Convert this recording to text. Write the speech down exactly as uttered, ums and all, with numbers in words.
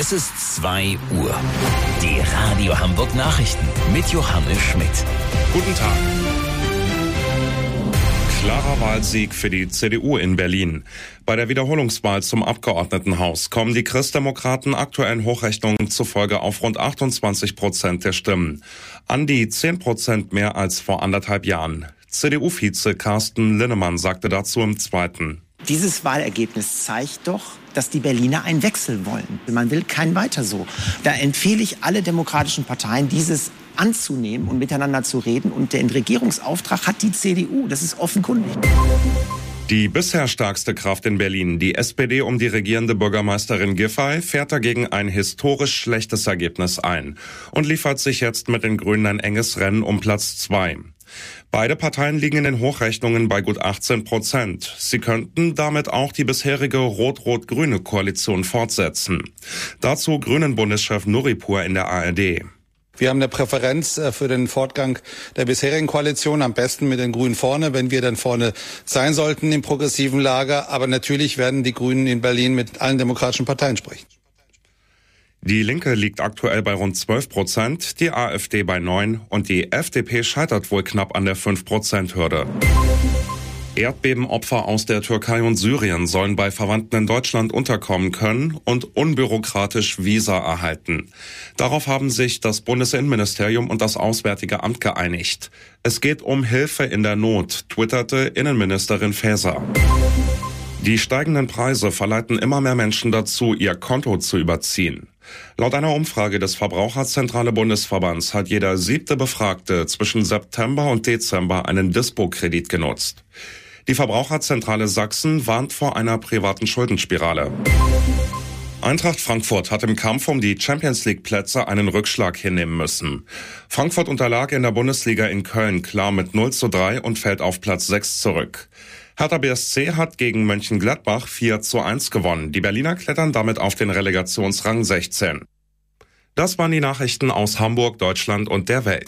Es ist zwei Uhr. Die Radio Hamburg Nachrichten mit Johannes Schmidt. Guten Tag. Klarer Wahlsieg für die C D U in Berlin. Bei der Wiederholungswahl zum Abgeordnetenhaus kommen die Christdemokraten aktuellen Hochrechnungen zufolge auf rund achtundzwanzig Prozent der Stimmen. An die zehn Prozent mehr als vor anderthalb Jahren. C D U-Vize Carsten Linnemann sagte dazu im Zweiten: Dieses Wahlergebnis zeigt doch, dass die Berliner einen Wechsel wollen. Man will kein Weiter so. Da empfehle ich alle demokratischen Parteien, dieses anzunehmen und miteinander zu reden. Und den Regierungsauftrag hat die C D U. Das ist offenkundig. Die bisher stärkste Kraft in Berlin, die S P D um die regierende Bürgermeisterin Giffey, fährt dagegen ein historisch schlechtes Ergebnis ein und liefert sich jetzt mit den Grünen ein enges Rennen um Platz zwei. Beide Parteien liegen in den Hochrechnungen bei gut achtzehn Prozent. Sie könnten damit auch die bisherige rot-rot-grüne Koalition fortsetzen. Dazu Grünen-Bundeschef Nuripur in der A R D. Wir haben eine Präferenz für den Fortgang der bisherigen Koalition, am besten mit den Grünen vorne, wenn wir dann vorne sein sollten im progressiven Lager. Aber natürlich werden die Grünen in Berlin mit allen demokratischen Parteien sprechen. Die Linke liegt aktuell bei rund zwölf Prozent, die AfD bei neun und die F D P scheitert wohl knapp an der fünf Prozent Hürde. Erdbebenopfer aus der Türkei und Syrien sollen bei Verwandten in Deutschland unterkommen können und unbürokratisch Visa erhalten. Darauf haben sich das Bundesinnenministerium und das Auswärtige Amt geeinigt. Es geht um Hilfe in der Not, twitterte Innenministerin Faeser. Die steigenden Preise verleiten immer mehr Menschen dazu, ihr Konto zu überziehen. Laut einer Umfrage des Verbraucherzentrale Bundesverbands hat jeder siebte Befragte zwischen September und Dezember einen Dispo-Kredit genutzt. Die Verbraucherzentrale Sachsen warnt vor einer privaten Schuldenspirale. Eintracht Frankfurt hat im Kampf um die Champions-League-Plätze einen Rückschlag hinnehmen müssen. Frankfurt unterlag in der Bundesliga in Köln klar mit null zu drei und fällt auf Platz sechs zurück. Hertha B S C hat gegen Mönchengladbach vier zu eins gewonnen. Die Berliner klettern damit auf den Relegationsrang sechzehn. Das waren die Nachrichten aus Hamburg, Deutschland und der Welt.